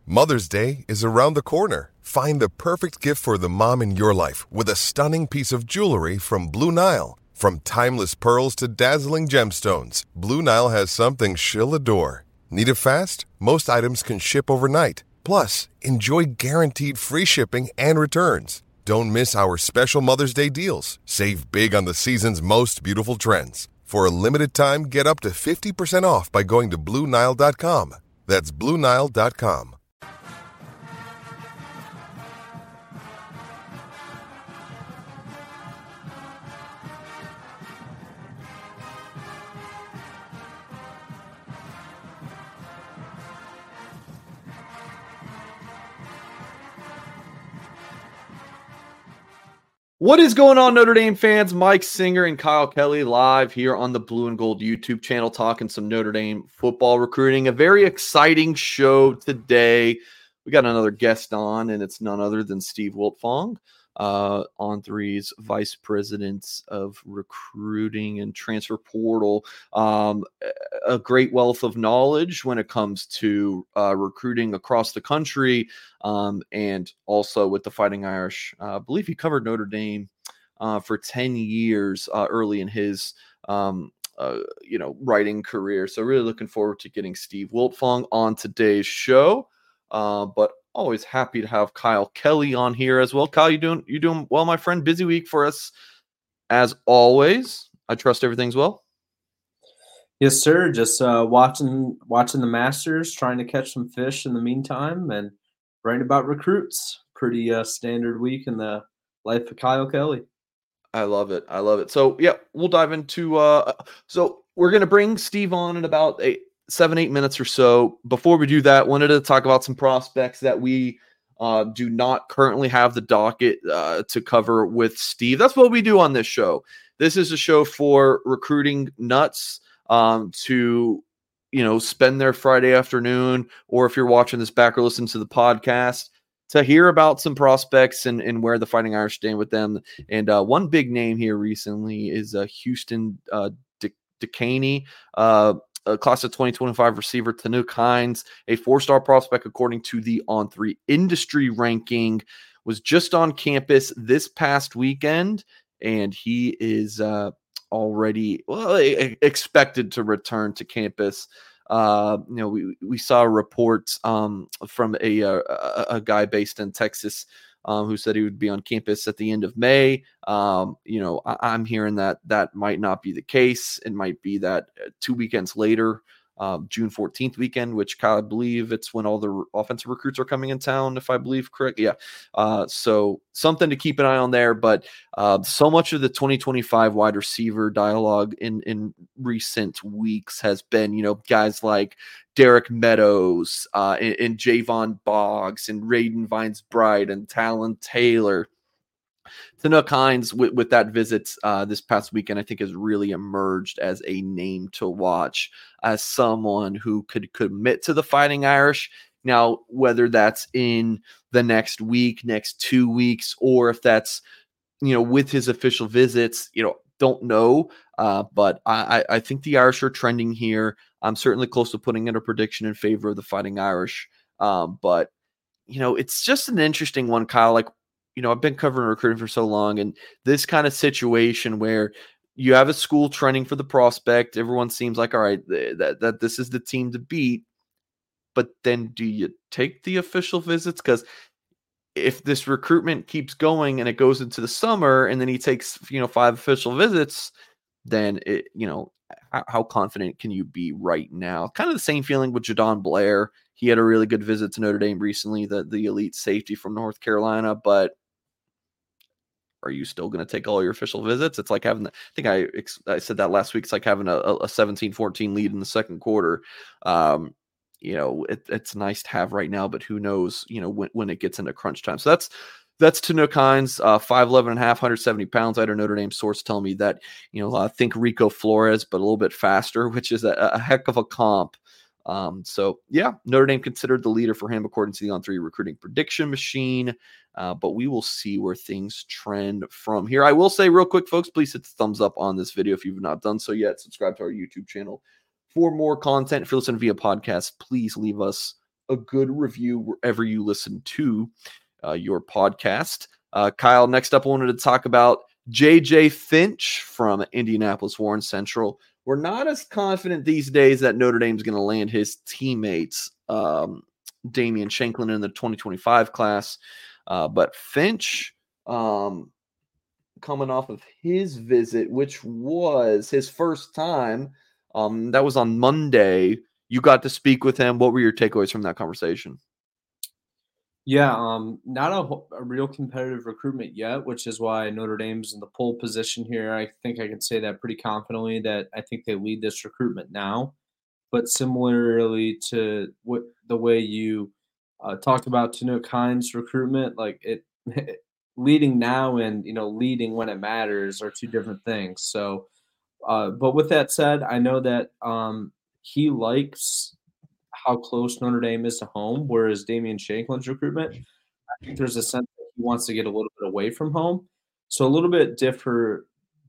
Mother's Day is around the corner. Find the perfect gift for the mom in your life with a stunning piece of jewelry from Blue Nile. From timeless pearls to dazzling gemstones, Blue Nile has something she'll adore. Need it fast? Most items can ship overnight. Plus, enjoy guaranteed free shipping and returns. Don't miss our special Mother's Day deals. Save big on the season's most beautiful trends. For a limited time, get up to 50% off by going to BlueNile.com. That's BlueNile.com. What is going on, Notre Dame fans? Mike Singer and Kyle Kelly live here on the Blue and Gold YouTube channel talking some Notre Dame football recruiting. A very exciting show today. We got another guest on, and it's none other than Steve Wiltfong, On3's Vice President of Recruiting and Transfer Portal. A great wealth of knowledge when it comes to recruiting across the country. And also with the Fighting Irish. I believe he covered Notre Dame for 10 years early in his writing career. So really looking forward to getting Steve Wiltfong on today's show. But always happy to have Kyle Kelly on here as well. Kyle, you doing well, my friend? Busy week for us as always. I trust everything's well. Yes, sir. Just watching the Masters, trying to catch some fish in the meantime, and writing about recruits. Pretty standard week in the life of Kyle Kelly. I love it. So, yeah, we'll dive into so we're going to bring Steve on in about 7-8 minutes or so. Before we do that, wanted to talk about some prospects that we do not currently have the docket to cover with Steve. That's what we do on this show. This is a show for recruiting nuts to spend their Friday afternoon, or if you're watching this back or listen to the podcast, to hear about some prospects and where the Fighting Irish stand with them. And one big name here recently is Houston DeCaney, a class of 2025 receiver, Tanook Hines, a 4-star prospect according to the On3 industry ranking, was just on campus this past weekend, and he is already expected to return to campus. We saw reports from a guy based in Texas who said he would be on campus at the end of May. I'm hearing that might not be the case. It might be that 2 weekends later, June 14th weekend, which I believe it's when all the offensive recruits are coming in town, if I believe correct. Yeah. So something to keep an eye on there, but so much of the 2025 wide receiver dialogue in recent weeks has been, guys like Derek Meadows and Javon Boggs and Raiden Vines-Bright and Talon Taylor. Tanook Hines, with that visit this past weekend, I think has really emerged as a name to watch, as someone who could commit to the Fighting Irish. Now, whether that's in the next week, next 2 weeks, or if that's, with his official visits, don't know. But I think the Irish are trending here. I'm certainly close to putting in a prediction in favor of the Fighting Irish. But, it's just an interesting one, Kyle. Like, I've been covering recruiting for so long, and this kind of situation where you have a school trending for the prospect, everyone seems like, all right, that this is the team to beat. But then do you take the official visits? Because if this recruitment keeps going and it goes into the summer and then he takes, 5 official visits, then how confident can you be right now? Kind of the same feeling with Jadon Blair. He had a really good visit to Notre Dame recently, the elite safety from North Carolina, but are you still going to take all your official visits? It's like having, I think I said that last week. It's like having a 17-14 lead in the second quarter. It's nice to have right now, but who knows, when it gets into crunch time. So that's Tanook Hines, 5'11 and a half, 170 pounds. I had a Notre Dame source tell me that, I think Rico Flores, but a little bit faster, which is a heck of a comp. So yeah, Notre Dame considered the leader for him according to the On3 recruiting prediction machine. But we will see where things trend from here. I will say real quick, folks, please hit the thumbs up on this video if you've not done so yet. Subscribe to our YouTube channel for more content. If you're listening via podcast, please leave us a good review wherever you listen to your podcast. Kyle, next up, I wanted to talk about J.J. Finch from Indianapolis Warren Central. We're not as confident these days that Notre Dame's going to land his teammates, Damian Shanklin in the 2025 class. But Finch, coming off of his visit, which was his first time, that was on Monday. You got to speak with him. What were your takeaways from that conversation? Yeah, not a real competitive recruitment yet, which is why Notre Dame's in the pole position here. I think I can say that pretty confidently that I think they lead this recruitment now. But similarly to the way you talked about Tanook Hines' recruitment, like it leading now and leading when it matters are two different things. So, but with that said, I know that he likes how close Notre Dame is to home, whereas Damian Shanklin's recruitment, I think there's a sense that he wants to get a little bit away from home. So a little bit different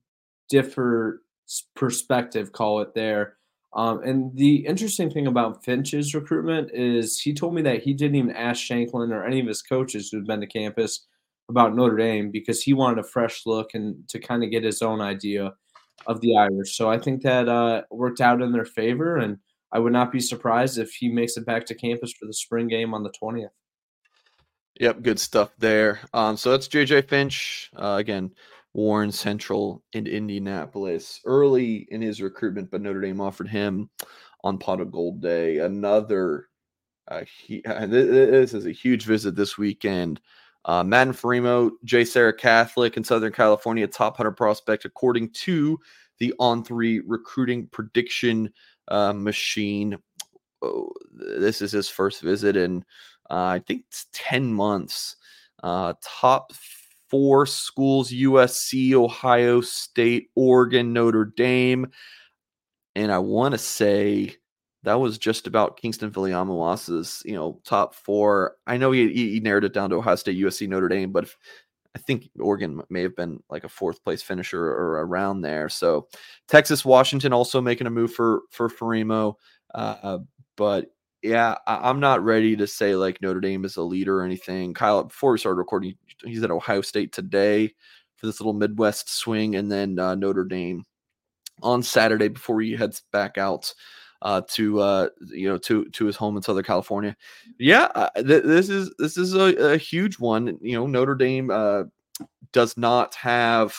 perspective, call it there. And the interesting thing about Finch's recruitment is he told me that he didn't even ask Shanklin or any of his coaches who've been to campus about Notre Dame because he wanted a fresh look and to kind of get his own idea of the Irish. So I think that worked out in their favor, and I would not be surprised if he makes it back to campus for the spring game on the 20th. Yep, good stuff there. So that's J.J. Finch, again, Warren Central in Indianapolis. Early in his recruitment, but Notre Dame offered him on Pot of Gold Day. Another, this is a huge visit this weekend. Madden Farimo, J. Sarah Catholic in Southern California, top 100 prospect, according to the On3 recruiting prediction machine. Oh, this is his first visit in I think it's 10 months. Top 4 schools: USC, Ohio State, Oregon, Notre Dame. And I want to say that was just about Kingston Viliamuasa's, top 4. I know he narrowed it down to Ohio State, USC, Notre Dame, but I think Oregon may have been like a 4th place finisher or around there. So Texas, Washington also making a move for Farimo. But yeah, I'm not ready to say like Notre Dame is a leader or anything. Kyle, before we started recording, he's at Ohio State today for this little Midwest swing, and then Notre Dame on Saturday before he heads back out to his home in Southern California. Yeah, this is a huge one. Notre Dame does not have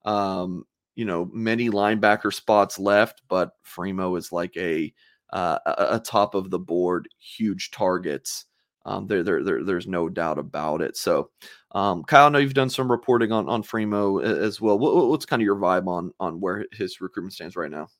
many linebacker spots left, but Farimo is like a top of the board, huge targets. There's no doubt about it. So, Kyle, I know you've done some reporting on Farimo as well. What's kind of your vibe on where his recruitment stands right now?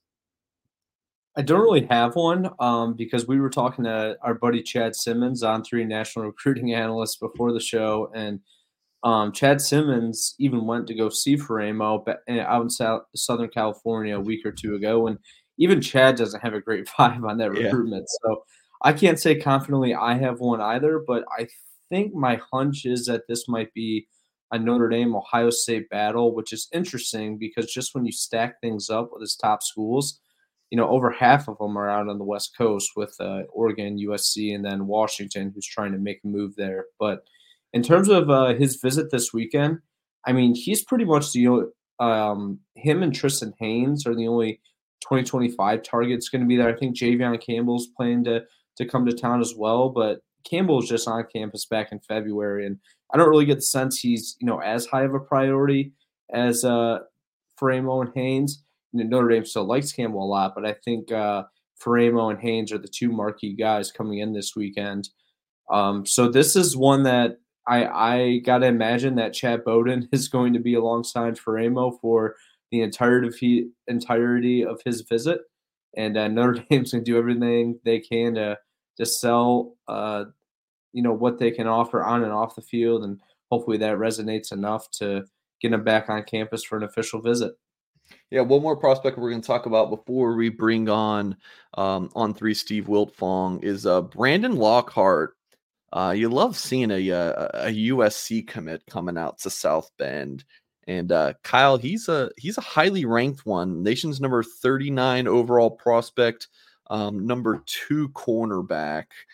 I don't really have one because we were talking to our buddy Chad Simmons, On3 national recruiting analyst, before the show, and Chad Simmons even went to go see Farimo out in Southern California a week or two ago, and even Chad doesn't have a great vibe on that recruitment. So I can't say confidently I have one either, but I think my hunch is that this might be a Notre Dame-Ohio State battle, which is interesting because just when you stack things up with his top schools, over half of them are out on the West Coast with Oregon, USC, and then Washington, who's trying to make a move there. But in terms of his visit this weekend, I mean, he's pretty much him and Tristan Haynes are the only 2025 targets going to be there. I think Javion Campbell's planning to come to town as well, but Campbell's just on campus back in February, and I don't really get the sense he's as high of a priority as Farimo and Haynes. Notre Dame still likes Campbell a lot, but I think Farimo and Haynes are the two marquee guys coming in this weekend. So this is one that I got to imagine that Chad Bowden is going to be alongside Farimo for the entirety of his visit. And Notre Dame's going to do everything they can to sell, what they can offer on and off the field. And hopefully that resonates enough to get him back on campus for an official visit. Yeah, one more prospect we're going to talk about before we bring on 3 Steve Wiltfong is Brandon Lockhart. You love seeing a USC commit coming out to South Bend, and Kyle, he's a highly ranked one, nation's number 39 overall prospect, number 2 cornerback.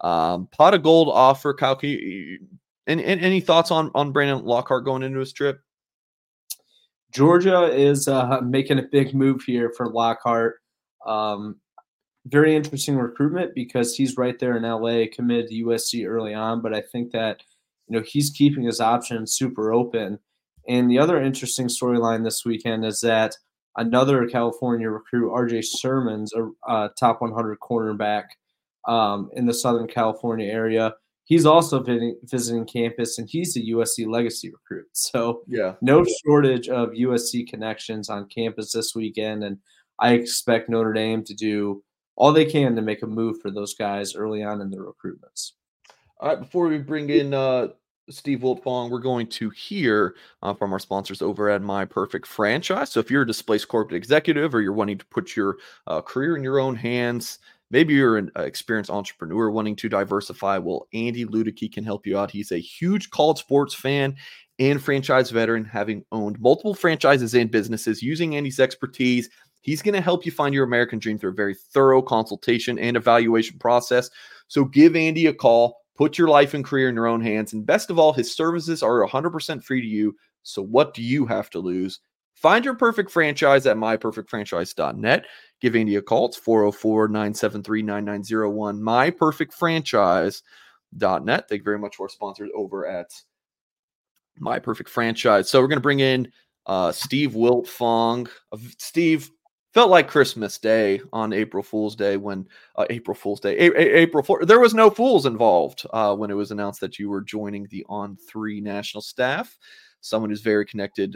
Pot of gold offer, Kyle. Any thoughts on Brandon Lockhart going into his trip? Georgia is making a big move here for Lockhart. Very interesting recruitment because he's right there in LA, committed to USC early on. But I think that he's keeping his options super open. And the other interesting storyline this weekend is that another California recruit, RJ Sherman's a top 100 cornerback in the Southern California area. He's also visiting campus, and he's a USC legacy recruit. So no shortage of USC connections on campus this weekend, and I expect Notre Dame to do all they can to make a move for those guys early on in their recruitments. All right, before we bring in Steve Wiltfong, we're going to hear from our sponsors over at My Perfect Franchise. So if you're a displaced corporate executive or you're wanting to put your career in your own hands, maybe you're an experienced entrepreneur wanting to diversify, well, Andy Ludicky can help you out. He's a huge college sports fan and franchise veteran, having owned multiple franchises and businesses. Using Andy's expertise, he's going to help you find your American dream through a very thorough consultation and evaluation process. So give Andy a call. Put your life and career in your own hands. And best of all, his services are 100% free to you. So what do you have to lose? Find your perfect franchise at myperfectfranchise.net. Give Andy a call. It's 404-973-9901. myperfectfranchise.net. Thank you very much for our sponsors over at My Perfect Franchise. So we're going to bring in Steve Wiltfong. Steve, felt like Christmas Day on April Fool's Day when April 4th, there was no fools involved when it was announced that you were joining the On3 national staff. Someone who's very connected,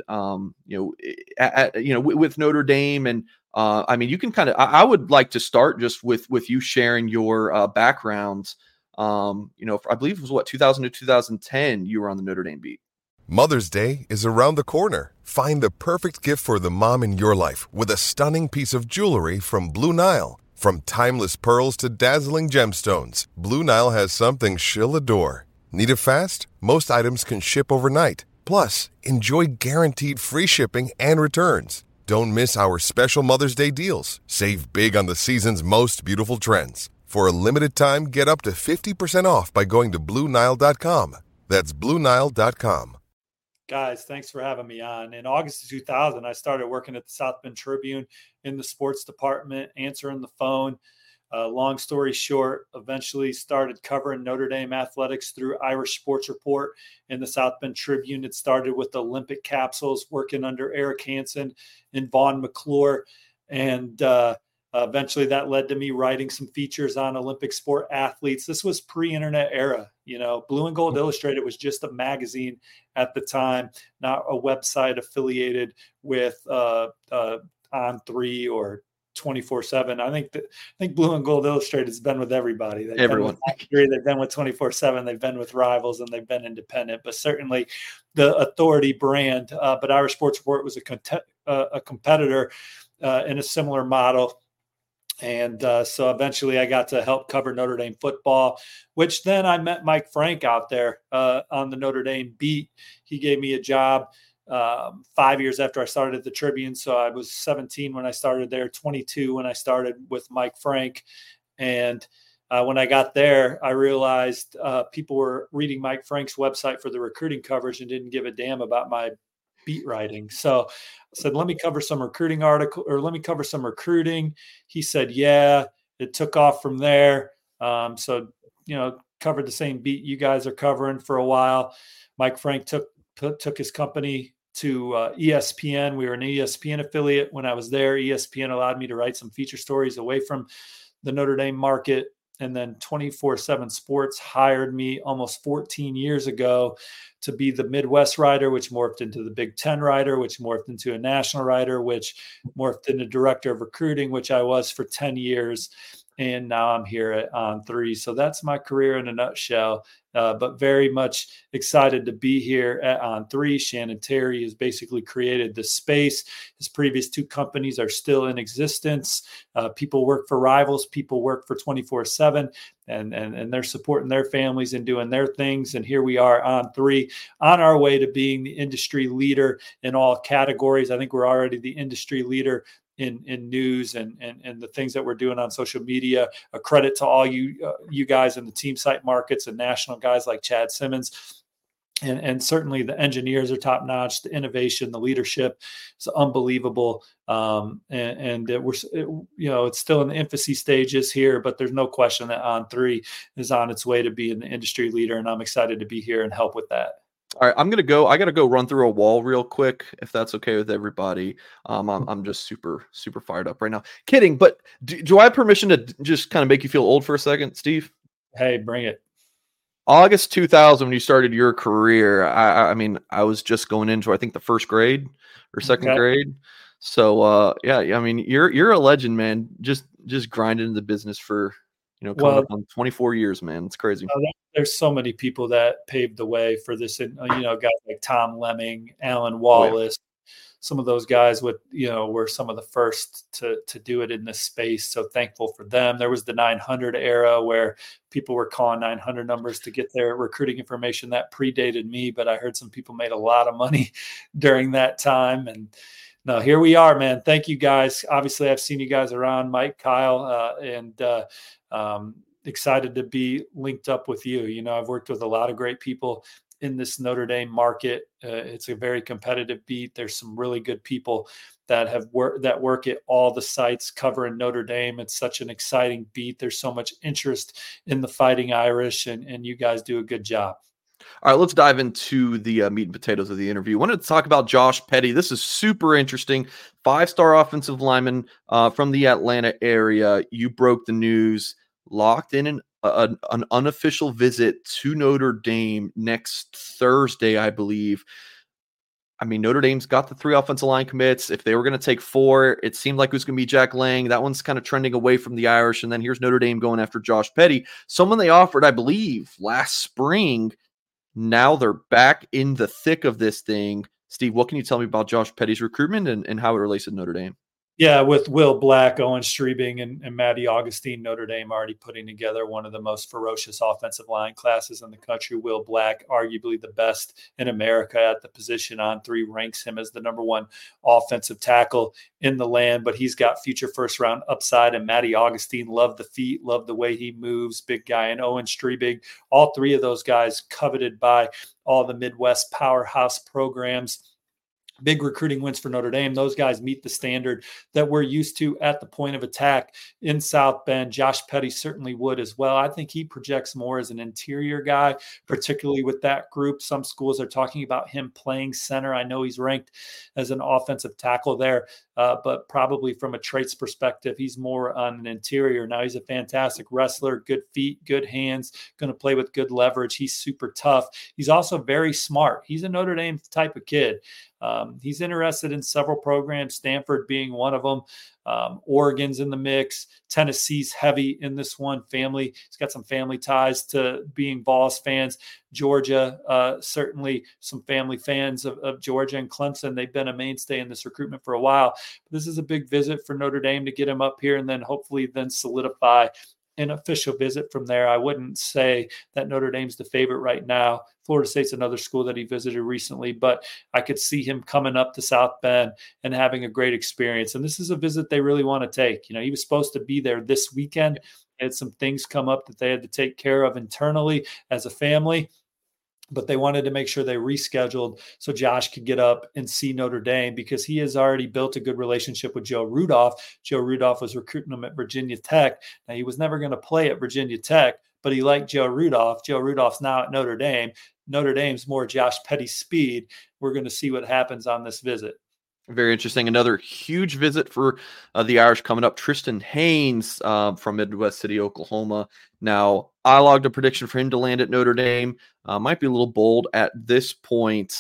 with Notre Dame. And I mean, you can I would like to start just with you sharing your background. I believe it was 2000 to 2010, you were on the Notre Dame beat. Mother's Day is around the corner. Find the perfect gift for the mom in your life with a stunning piece of jewelry from Blue Nile. From timeless pearls to dazzling gemstones, Blue Nile has something she'll adore. Need it fast? Most items can ship overnight. Plus, enjoy guaranteed free shipping and returns. Don't miss our special Mother's Day deals. Save big on the season's most beautiful trends. For a limited time, get up to 50% off by going to BlueNile.com. That's BlueNile.com. Guys, thanks for having me on. In August of 2000, I started working at the South Bend Tribune in the sports department, answering the phone. Long story short, eventually started covering Notre Dame athletics through Irish Sports Report in the South Bend Tribune. It started with the Olympic capsules, working under Eric Hansen and Vaughn McClure. And eventually that led to me writing some features on Olympic sport athletes. This was pre-internet era. Blue and Gold Illustrated was just a magazine at the time, not a website affiliated with On3 or 24/7. I think Blue and Gold Illustrated has been with everybody. Everyone. They've been with 24/7. They've been with rivals, and they've been independent. But certainly, the authority brand. But Irish Sports Report was a competitor in a similar model. And so eventually I got to help cover Notre Dame football, which then I met Mike Frank out there on the Notre Dame beat. He gave me a job 5 years after I started at the Tribune. So I was 17 when I started there, 22 when I started with Mike Frank. And when I got there, I realized people were reading Mike Frank's website for the recruiting coverage and didn't give a damn about my beat writing. So I said, let me cover some recruiting article, or let me cover some recruiting. He said, yeah, it took off from there. So, covered the same beat you guys are covering for a while. Mike Frank took his company to ESPN. We were an ESPN affiliate when I was there. ESPN allowed me to write some feature stories away from the Notre Dame market. And then 24/7 Sports hired me almost 14 years ago to be the Midwest writer, which morphed into the Big Ten writer, which morphed into a national writer, which morphed into director of recruiting, which I was for 10 years. And now I'm here at On3. So that's my career in a nutshell, but very much excited to be here at On3. Shannon Terry has basically created the space. His previous two companies are still in existence. People work for rivals. People work for 24/7, and they're supporting their families and doing their things. And here we are, On3, on our way to being the industry leader in all categories. I think we're already the industry leader in news and the things that we're doing on social media. A credit to all you guys in the team site markets and national guys like Chad Simmons. And certainly the engineers are top notch. The innovation, the leadership is unbelievable. It's still in the infancy stages here, but there's no question that On3 is on its way to being the industry leader. And I'm excited to be here and help with that. All right, I got to go run through a wall real quick, if that's okay with everybody. I'm just super, super fired up right now. Kidding, but do I have permission to just kind of make you feel old for a second, Steve? Hey, bring it. August 2000, when you started your career, I mean, I was just going into, I think, the first grade or second grade. So, yeah, I mean, you're a legend, man. Just grinding in the business for, coming up on 24 years, man. It's crazy. There's so many people that paved the way for this, and guys like Tom Lemming, Alan Wallace. Some of those guys were some of the first to do it in this space. So thankful for them. There was the 900 era where people were calling 900 numbers to get their recruiting information. That predated me, but I heard some people made a lot of money during that time. And now here we are, man. Thank you guys. Obviously I've seen you guys around, Mike, Kyle, and excited to be linked up with you. I've worked with a lot of great people in this Notre Dame market. It's a very competitive beat. There's some really good people that work at all the sites covering Notre Dame. It's such an exciting beat. There's so much interest in the Fighting Irish, and you guys do a good job. All right, let's dive into the meat and potatoes of the interview. I wanted to talk about Josh Petty. This is super interesting. 5-star offensive lineman from the Atlanta area. You broke the news, locked in an unofficial visit to Notre Dame next Thursday, I believe. I mean, Notre Dame's got the 3 offensive line commits. If they were going to take 4, it seemed like it was going to be Jack Lang. That one's kind of trending away from the Irish. And then here's Notre Dame going after Josh Petty, someone they offered, I believe, last spring. Now they're back in the thick of this thing. Steve, what can you tell me about Josh Petty's recruitment and how it relates to Notre Dame? Yeah, with Will Black, Owen Strebing, and Matty Augustine, Notre Dame already putting together one of the most ferocious offensive line classes in the country. Will Black, arguably the best in America at the position. On3 ranks him as the number 1 offensive tackle in the land, but he's got future first-round upside. And Matty Augustine, loved the feet, loved the way he moves, big guy. And Owen Strebing, all 3 of those guys coveted by all the Midwest powerhouse programs. Big recruiting wins for Notre Dame. Those guys meet the standard that we're used to at the point of attack in South Bend. Josh Petty certainly would as well. I think he projects more as an interior guy, particularly with that group. Some schools are talking about him playing center. I know he's ranked as an offensive tackle there, but probably from a traits perspective, he's more on an interior. Now he's a fantastic wrestler, good feet, good hands, going to play with good leverage. He's super tough. He's also very smart. He's a Notre Dame type of kid. He's interested in several programs, Stanford being one of them. Oregon's in the mix. Tennessee's heavy in this one. Family. He's got some family ties to being Vols fans. Georgia, certainly some family fans of Georgia and Clemson. They've been a mainstay in this recruitment for a while. But this is a big visit for Notre Dame to get him up here and then hopefully then solidify an official visit from there. I wouldn't say that Notre Dame's the favorite right now. Florida State's another school that he visited recently, but I could see him coming up to South Bend and having a great experience. And this is a visit they really want to take. He was supposed to be there this weekend. Had some things come up that they had to take care of internally as a family, but they wanted to make sure they rescheduled so Josh could get up and see Notre Dame because he has already built a good relationship with Joe Rudolph. Joe Rudolph was recruiting him at Virginia Tech. Now, he was never going to play at Virginia Tech, but he liked Joe Rudolph. Joe Rudolph's now at Notre Dame. Notre Dame's more Josh Petty speed. We're going to see what happens on this visit. Very interesting. Another huge visit for the Irish coming up. Tristan Haynes from Midwest City, Oklahoma. Now, I logged a prediction for him to land at Notre Dame. Might be a little bold at this point.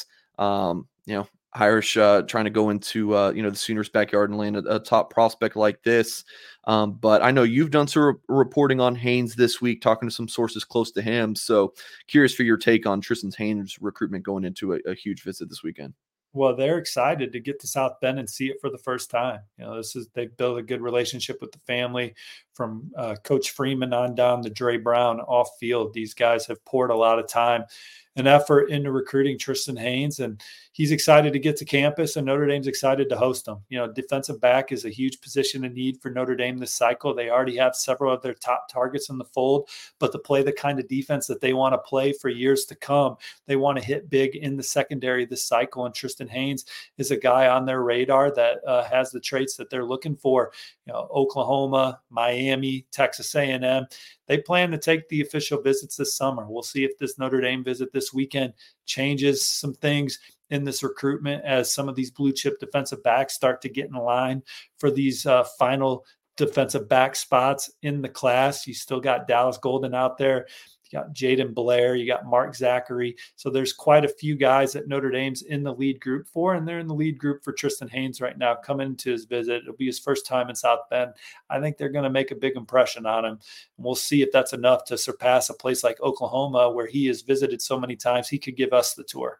Irish trying to go into the Sooners' backyard and land a top prospect like this. But I know you've done some reporting on Haynes this week, talking to some sources close to him. So curious for your take on Tristan Haynes' recruitment going into a huge visit this weekend. Well, they're excited to get to South Bend and see it for the first time. They've built a good relationship with the family from Coach Freeman on down to Dre Brown off field. These guys have poured a lot of time and effort into recruiting Tristan Haynes, and he's excited to get to campus, and Notre Dame's excited to host him. Defensive back is a huge position of need for Notre Dame this cycle. They already have several of their top targets in the fold, but to play the kind of defense that they want to play for years to come, they want to hit big in the secondary this cycle, and Tristan Haynes is a guy on their radar that has the traits that they're looking for. Oklahoma, Miami, Texas A&M, they plan to take the official visits this summer. We'll see if this Notre Dame visit this weekend changes some things in this recruitment as some of these blue chip defensive backs start to get in line for these final defensive back spots in the class. You still got Dallas Golden out there. You got Jaden Blair, you got Mark Zachary. So there's quite a few guys that Notre Dame's in the lead group for, and they're in the lead group for Tristan Haynes right now coming to his visit. It'll be his first time in South Bend. I think they're going to make a big impression on him. And we'll see if that's enough to surpass a place like Oklahoma where he has visited so many times. He could give us the tour.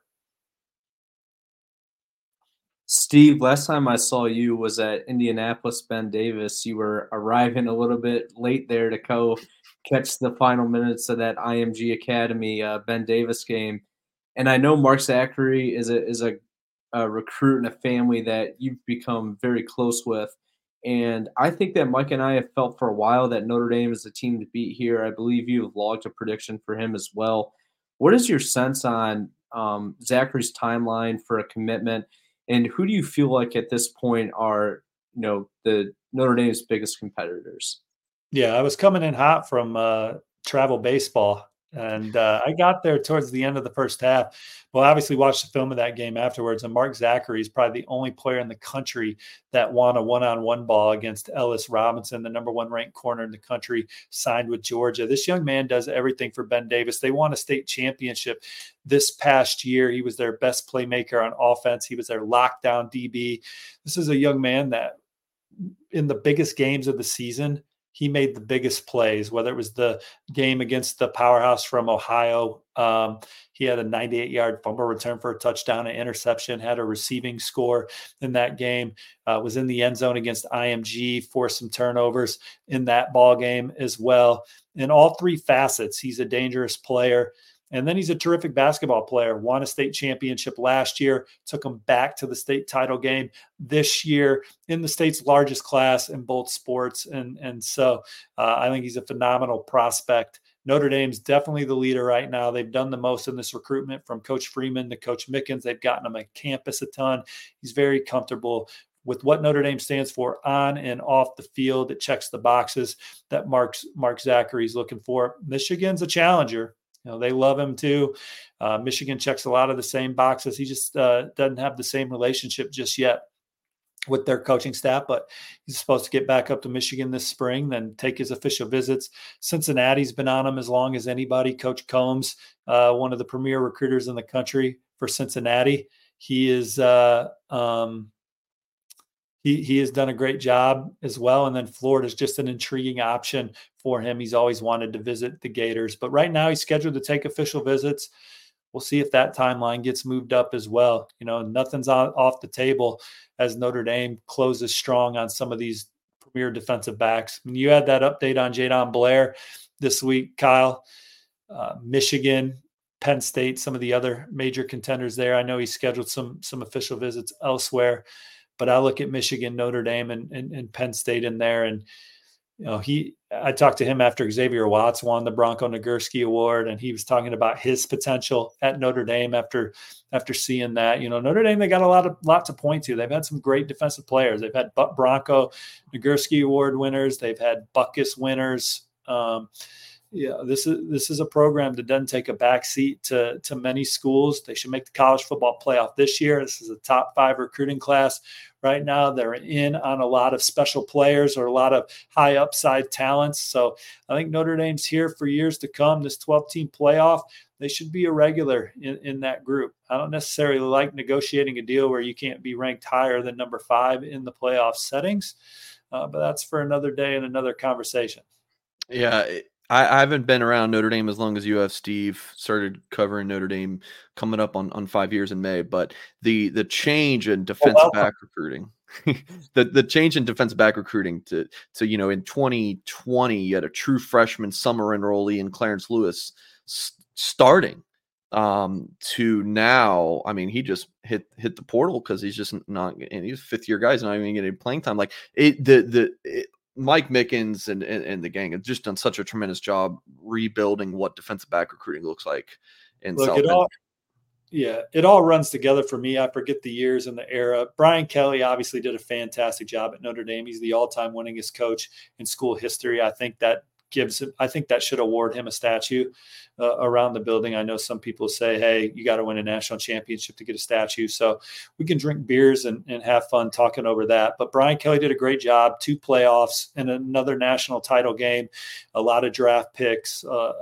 Steve, last time I saw you was at Indianapolis Ben Davis. You were arriving a little bit late there to go catch the final minutes of that IMG Academy Ben Davis game. And I know Mark Zachary is a recruit and a family that you've become very close with. And I think that Mike and I have felt for a while that Notre Dame is the team to beat here. I believe you have logged a prediction for him as well. What is your sense on Zachary's timeline for a commitment? And who do you feel like at this point are, the Notre Dame's biggest competitors? Yeah, I was coming in hot from travel baseball, and I got there towards the end of the first half. Well, obviously watched the film of that game afterwards, and Mark Zachary is probably the only player in the country that won a one-on-one ball against Ellis Robinson, the number one ranked corner in the country, signed with Georgia. This young man does everything for Ben Davis. They won a state championship this past year. He was their best playmaker on offense. He was their lockdown DB. This is a young man that in the biggest games of the season, he made the biggest plays, whether it was the game against the powerhouse from Ohio. He had a 98-yard fumble return for a touchdown, an interception, had a receiving score in that game, was in the end zone against IMG, forced some turnovers in that ball game as well. In all three facets, he's a dangerous player. And then he's a terrific basketball player, won a state championship last year, took him back to the state title game this year in the state's largest class in both sports. And so I think he's a phenomenal prospect. Notre Dame's definitely the leader right now. They've done the most in this recruitment from Coach Freeman to Coach Mickens. They've gotten him on campus a ton. He's very comfortable with what Notre Dame stands for on and off the field. It checks the boxes that Mark Zachary's looking for. Michigan's a challenger. They love him too. Michigan checks a lot of the same boxes. He just doesn't have the same relationship just yet with their coaching staff, but he's supposed to get back up to Michigan this spring, then take his official visits. Cincinnati's been on him as long as anybody. Coach Combs, one of the premier recruiters in the country for Cincinnati. He is he has done a great job as well. And then Florida is just an intriguing option for him. He's always wanted to visit the Gators, but right now he's scheduled to take official visits. We'll see if that timeline gets moved up as well. Nothing's off the table as Notre Dame closes strong on some of these premier defensive backs. I mean, you had that update on Jaden Blair this week, Kyle. Michigan, Penn State, some of the other major contenders there. I know he scheduled some official visits elsewhere. But I look at Michigan, Notre Dame, and Penn State in there. And, I talked to him after Xavier Watts won the Bronco Nagurski Award, and he was talking about his potential at Notre Dame after seeing that. Notre Dame, they got a lot to point to. They've had some great defensive players. They've had Bronco Nagurski Award winners. They've had Butkus winners. This is a program that doesn't take a back seat to many schools. They should make the college football playoff this year. This is a top 5 recruiting class right now. They're in on a lot of special players or a lot of high upside talents. So I think Notre Dame's here for years to come. This 12-team playoff, they should be a regular in that group. I don't necessarily like negotiating a deal where you can't be ranked higher than number 5 in the playoff settings, but that's for another day and another conversation. Yeah, I haven't been around Notre Dame as long as you have, Steve. Started covering Notre Dame coming up on 5 years in May. But the change in defensive back recruiting, the change in defensive back recruiting to in 2020 you had a true freshman summer enrollee in Clarence Lewis starting to now. I mean, he just hit the portal because he's just not, and he's a fifth-year guy. He's not even getting playing time. Like Mike Mickens and the gang have just done such a tremendous job rebuilding what defensive back recruiting looks like in South Bend. It all runs together for me. I forget the years and the era. Brian Kelly obviously did a fantastic job at Notre Dame. He's the all-time winningest coach in school history. I think that should award him a statue around the building. I know some people say, hey, you got to win a national championship to get a statue. So we can drink beers and have fun talking over that. But Brian Kelly did a great job, 2 playoffs and another national title game, a lot of draft picks.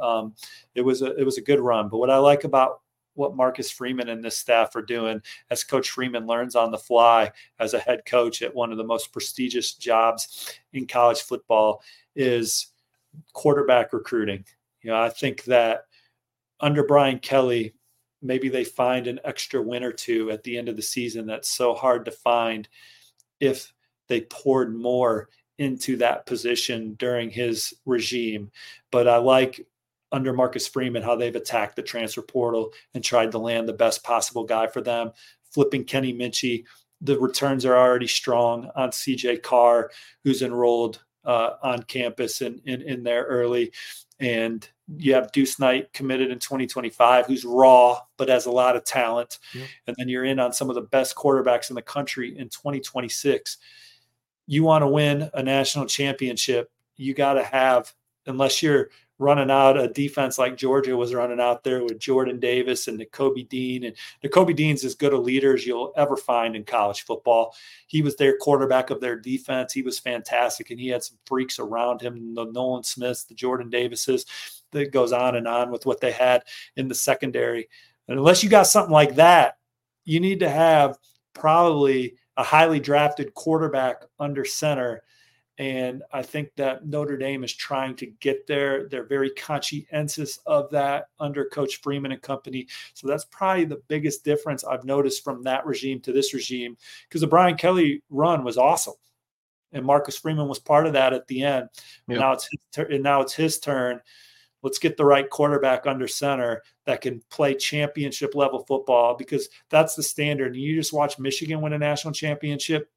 It was a good run. But what I like about what Marcus Freeman and this staff are doing, as Coach Freeman learns on the fly as a head coach at one of the most prestigious jobs in college football, is quarterback recruiting. I think that under Brian Kelly, maybe they find an extra win or two at the end of the season that's so hard to find if they poured more into that position during his regime. But I like under Marcus Freeman how they've attacked the transfer portal and tried to land the best possible guy for them. Flipping Kenny Minchey, the returns are already strong on CJ Carr, who's enrolled on campus in there early. And you have Deuce Knight committed in 2025, who's raw, but has a lot of talent. Yeah. And then you're in on some of the best quarterbacks in the country in 2026. You want to win a national championship, you got to have, unless you're running out a defense like Georgia was running out there with Jordan Davis and Nakobe Dean. And Nakobe Dean's as good a leader as you'll ever find in college football. He was their quarterback of their defense. He was fantastic, and he had some freaks around him, the Nolan Smiths, the Jordan Davises. That goes on and on with what they had in the secondary. And unless you got something like that, you need to have probably a highly drafted quarterback under center. And I think that Notre Dame is trying to get there. They're very conscientious of that under Coach Freeman and company. So that's probably the biggest difference I've noticed from that regime to this regime, because the Brian Kelly run was awesome. And Marcus Freeman was part of that at the end. Yep. Now it's his turn. Let's get the right quarterback under center that can play championship level football, because that's the standard. And you just watch Michigan win a national championship.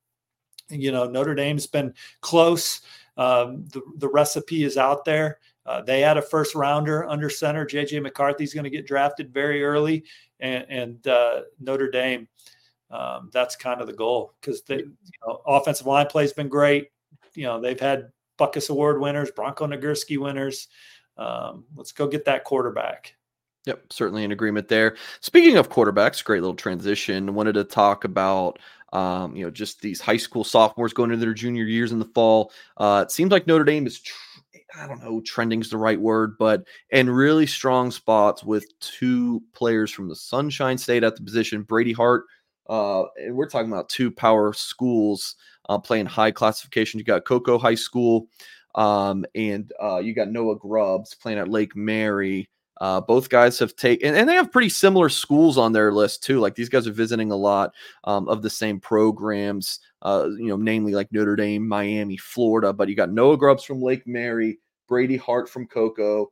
Notre Dame's been close. The recipe is out there. They had a first rounder under center. JJ McCarthy's going to get drafted very early, and Notre Dame, that's kind of the goal, because offensive line play has been great. They've had Butkus Award winners, Bronco Nagurski winners. Let's go get that quarterback. Yep, certainly in agreement there. Speaking of quarterbacks, great little transition. Wanted to talk about just these high school sophomores going into their junior years in the fall. It seems like Notre Dame is, trending is the right word, but in really strong spots with 2 players from the Sunshine State at the position. Brady Hart, and we're talking about 2 power schools playing high classification. You got Cocoa High School, and you got Noah Grubbs playing at Lake Mary. Both guys have taken, and they have pretty similar schools on their list too. Like, these guys are visiting a lot of the same programs, namely like Notre Dame, Miami, Florida. But you got Noah Grubbs from Lake Mary, Brady Hart from Cocoa.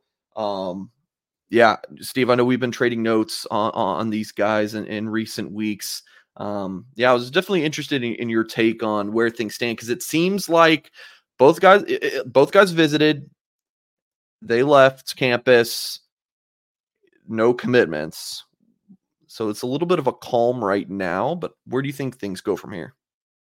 Steve, I know we've been trading notes on these guys in recent weeks. I was definitely interested in your take on where things stand, because it seems like both guys visited, they left campus. No commitments. So it's a little bit of a calm right now, but where do you think things go from here?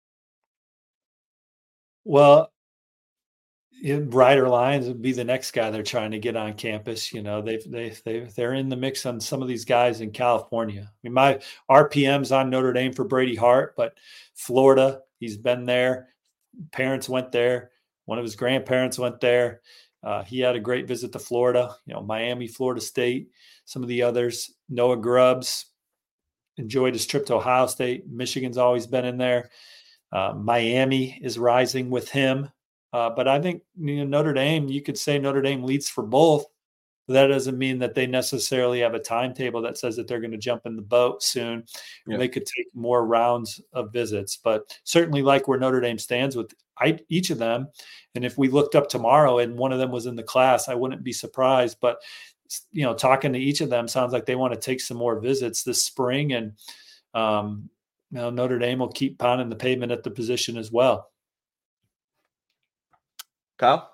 Well, Ryder Lyons would be the next guy they're trying to get on campus. They're in the mix on some of these guys in California. I mean, my RPM's on Notre Dame for Brady Hart, but Florida, he's been there. Parents went there. One of his grandparents went there. He had a great visit to Florida, Miami, Florida State, some of the others. Noah Grubbs enjoyed his trip to Ohio State. Michigan's always been in there. Miami is rising with him. But I think Notre Dame, you could say Notre Dame leads for both. That doesn't mean that they necessarily have a timetable that says that they're going to jump in the boat soon. Yeah. They could take more rounds of visits, but certainly like where Notre Dame stands with each of them. And if we looked up tomorrow and one of them was in the class, I wouldn't be surprised. But, talking to each of them sounds like they want to take some more visits this spring. And Notre Dame will keep pounding the pavement at the position as well. Kyle?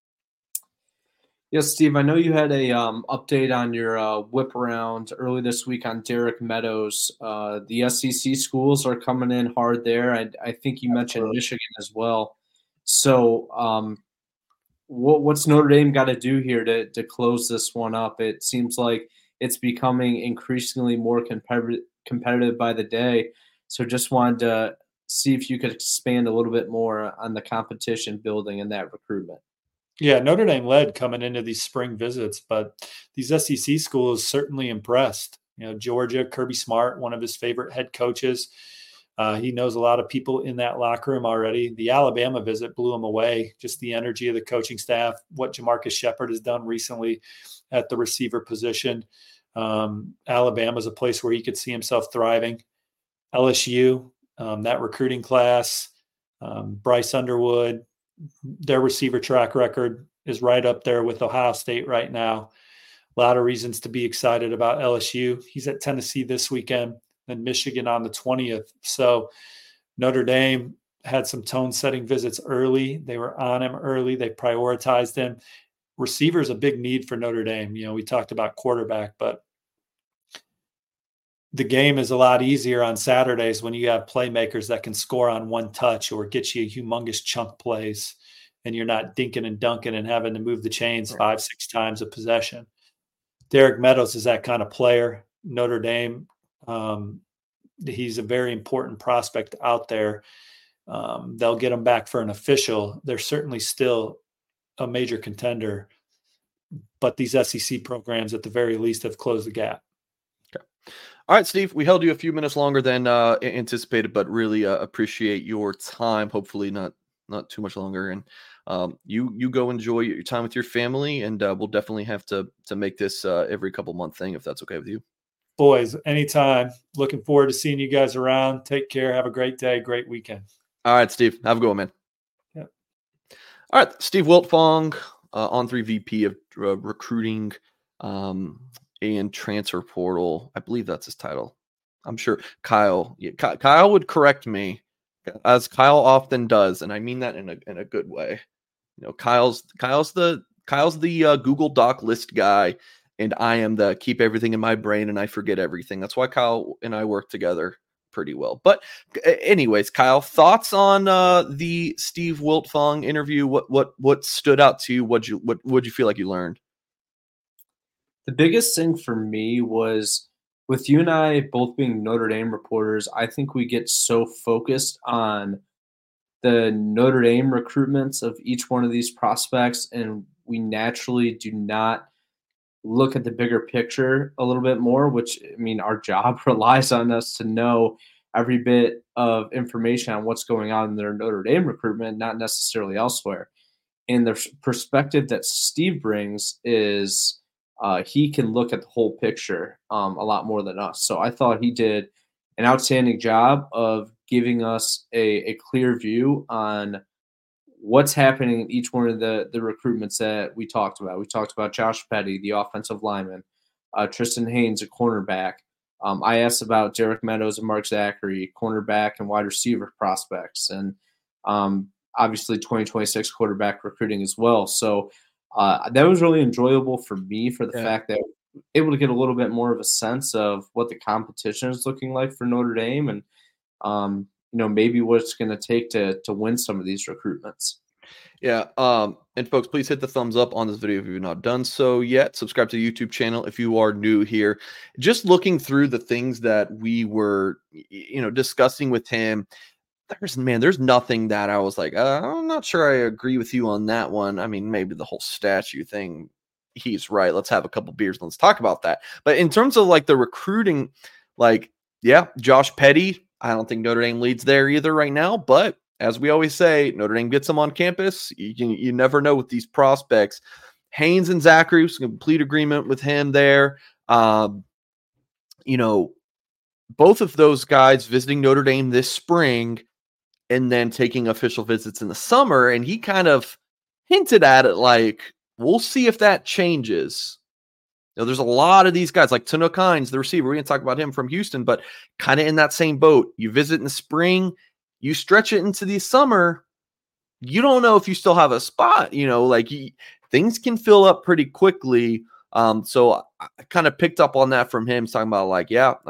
Yes, Steve, I know you had a update on your whip around early this week on Derek Meadows. The SEC schools are coming in hard there. I think you mentioned Michigan as well. So what's Notre Dame got to do here to close this one up? It seems like it's becoming increasingly more competitive by the day. So just wanted to see if you could expand a little bit more on the competition building and that recruitment. Yeah, Notre Dame led coming into these spring visits, but these SEC schools certainly impressed. Georgia, Kirby Smart, one of his favorite head coaches. He knows a lot of people in that locker room already. The Alabama visit blew him away, just the energy of the coaching staff, what Jamarcus Shepard has done recently at the receiver position. Alabama is a place where he could see himself thriving. LSU, that recruiting class, Bryce Underwood, their receiver track record is right up there with Ohio State right now. A lot of reasons to be excited about LSU. He's at Tennessee this weekend and Michigan on the 20th. So Notre Dame had some tone-setting visits early. They were on him early. They prioritized him. Receiver is a big need for Notre Dame. We talked about quarterback, but the game is a lot easier on Saturdays when you have playmakers that can score on one touch or get you humongous chunk plays and you're not dinking and dunking and having to move the chains 5-6 times a possession. Derek Meadows is that kind of player. Notre Dame, he's a very important prospect out there. They'll get him back for an official. They're certainly still a major contender, but these SEC programs at the very least have closed the gap. All right, Steve, we held you a few minutes longer than anticipated, but really appreciate your time. Hopefully not too much longer. And you go enjoy your time with your family, and we'll definitely have to make this every couple month thing, if that's okay with you. Boys, anytime. Looking forward to seeing you guys around. Take care. Have a great day. Great weekend. All right, Steve. Have a good one, man. Yeah. All right, Steve Wiltfong, On3 VP of recruiting and transfer portal. I believe that's his title. I'm sure Kyle would correct me, as Kyle often does, and I mean that in a good way. Kyle's the Google Doc list guy, and I am the keep everything in my brain and I forget everything. That's why Kyle and I work together pretty well. But anyways, Kyle, thoughts on the Steve Wiltfong interview? What stood out to you? What'd you feel like you learned? The biggest thing for me was, with you and I both being Notre Dame reporters, I think we get so focused on the Notre Dame recruitments of each one of these prospects, and we naturally do not look at the bigger picture a little bit more, which, our job relies on us to know every bit of information on what's going on in their Notre Dame recruitment, not necessarily elsewhere. And the perspective that Steve brings is he can look at the whole picture a lot more than us. So I thought he did an outstanding job of giving us a clear view on what's happening in each one of the recruitments that we talked about. We talked about Josh Petty, the offensive lineman, Tristan Haynes, a cornerback. I asked about Derek Meadows and Mark Zachary, cornerback and wide receiver prospects, and obviously 2026 quarterback recruiting as well. So that was really enjoyable for me, for the fact that able to get a little bit more of a sense of what the competition is looking like for Notre Dame, and maybe what it's going to take to win some of these recruitments. Yeah. And folks, please hit the thumbs up on this video if you've not done so yet. Subscribe to the YouTube channel if you are new here. Just looking through the things that we were, discussing with him, there's nothing that I was like, I'm not sure I agree with you on that one. Maybe the whole statue thing, he's right. Let's have a couple beers. Let's talk about that. But in terms of the recruiting, Josh Petty, I don't think Notre Dame leads there either right now, but as we always say, Notre Dame gets them on campus. You never know with these prospects. Haynes and Zachary, complete agreement with him there. Both of those guys visiting Notre Dame this spring and then taking official visits in the summer. And he kind of hinted at it like, we'll see if that changes. There's a lot of these guys like Tanook Hines, the receiver. We're going to talk about him from Houston, but kind of in that same boat. You visit in the spring, you stretch it into the summer. You don't know if you still have a spot, things can fill up pretty quickly. So I kind of picked up on that from him, talking about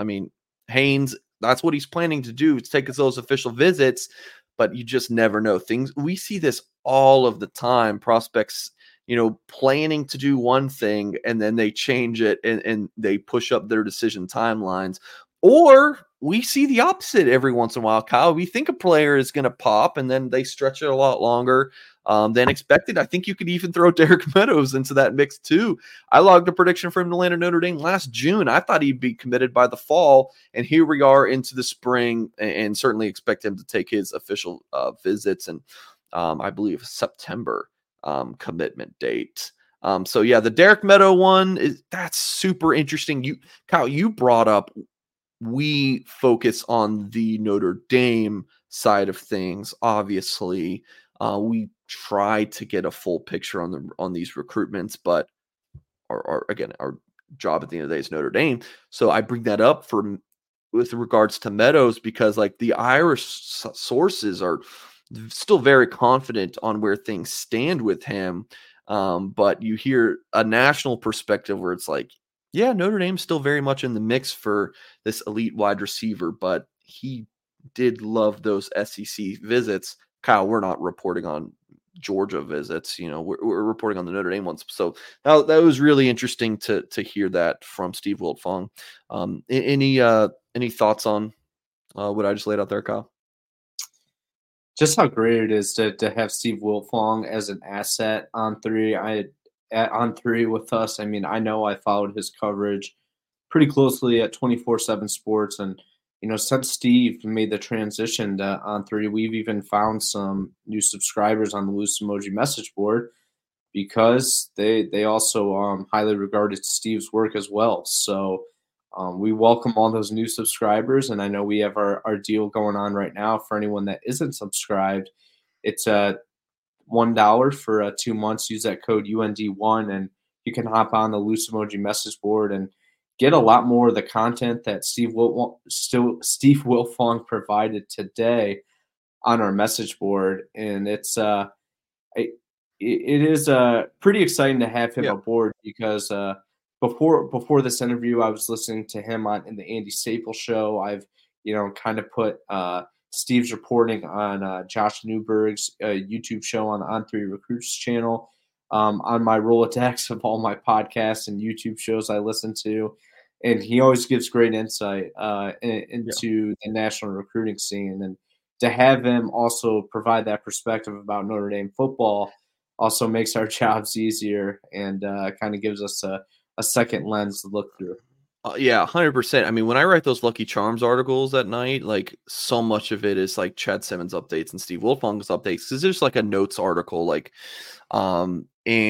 Haynes, that's what he's planning to do, is take us those official visits, but you just never know. We see this all of the time. Prospects, planning to do one thing and then they change it and they push up their decision timelines. Or we see the opposite every once in a while, Kyle. We think a player is going to pop and then they stretch it a lot longer than expected. I think you could even throw Derek Meadows into that mix too. I logged a prediction for him to land at Notre Dame last June. I thought he'd be committed by the fall, and here we are into the spring, and certainly expect him to take his official visits and I believe September commitment date. The Derek Meadow one that's super interesting. Kyle, you brought up, we focus on the Notre Dame side of things. Obviously, we try to get a full picture on these recruitments, but our job at the end of the day is Notre Dame. So I bring that up with regards to Meadows because the Irish sources are still very confident on where things stand with him. But you hear a national perspective where it's Notre Dame's still very much in the mix for this elite wide receiver, but he did love those SEC visits. Kyle, we're not reporting on Georgia visits. We're reporting on the Notre Dame ones. So that was really interesting to hear that from Steve Wiltfong. Any thoughts on what I just laid out there, Kyle? Just how great it is to have Steve Wiltfong as an asset on 3. On 3 with us. I mean, I know I followed his coverage pretty closely at 24/7 Sports, and since Steve made the transition to On 3, we've even found some new subscribers on the Loose Emoji message board because they also highly regarded Steve's work as well. So we welcome all those new subscribers, and I know we have our deal going on right now for anyone that isn't subscribed. It's $1 for 2 months. Use that code UND1 and you can hop on the Loose Emoji message board and get a lot more of the content that Steve Wiltfong provided today on our message board. And it is pretty exciting to have him aboard because before this interview, I was listening to him in the Andy Staples show. I've kind of put Steve's reporting on Josh Newberg's YouTube show on the On3 Recruits channel, on my Rolodex of all my podcasts and YouTube shows I listen to. And he always gives great insight into the national recruiting scene. And to have him also provide that perspective about Notre Dame football also makes our jobs easier and kind of gives us a second lens to look through. 100%. I mean, when I write those Lucky Charms articles at night, so much of it is Chad Simmons updates and Steve Wiltfong's updates. Because there's a notes article, I've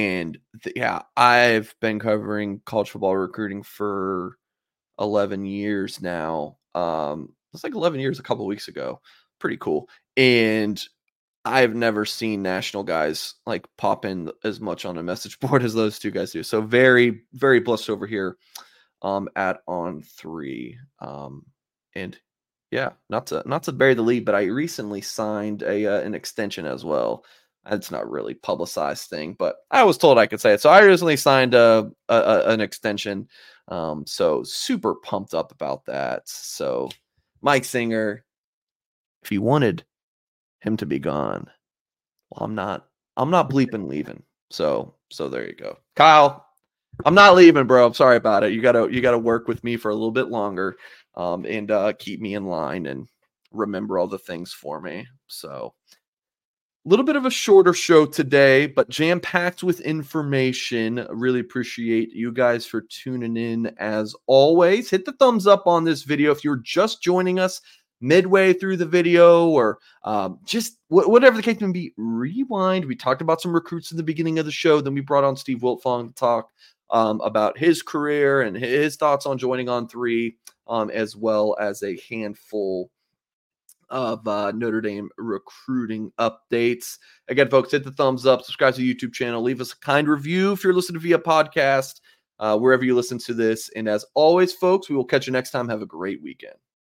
been covering college football recruiting for 11 years now. It's 11 years a couple of weeks ago. Pretty cool. And I've never seen national guys pop in as much on a message board as those two guys do. So very, very blessed over here. At On3, and not to bury the lead, but I recently signed an extension as well. It's not really publicized thing, but I was told I could say it. So I recently signed an extension. So super pumped up about that. So Mike Singer, if you wanted him to be gone, well, I'm not bleeping leaving. So there you go, Kyle. I'm not leaving, bro. I'm sorry about it. You gotta work with me for a little bit longer, and keep me in line and remember all the things for me. So, a little bit of a shorter show today, but jam-packed with information. Really appreciate you guys for tuning in as always. Hit the thumbs up on this video if you're just joining us. midway through the video, or just whatever the case may be, rewind. We talked about some recruits in the beginning of the show. Then we brought on Steve Wiltfong to talk about his career and his thoughts on joining On3, as well as a handful of Notre Dame recruiting updates. Again, folks, hit the thumbs up, subscribe to the YouTube channel, leave us a kind review if you're listening via podcast, wherever you listen to this. And as always, folks, we will catch you next time. Have a great weekend.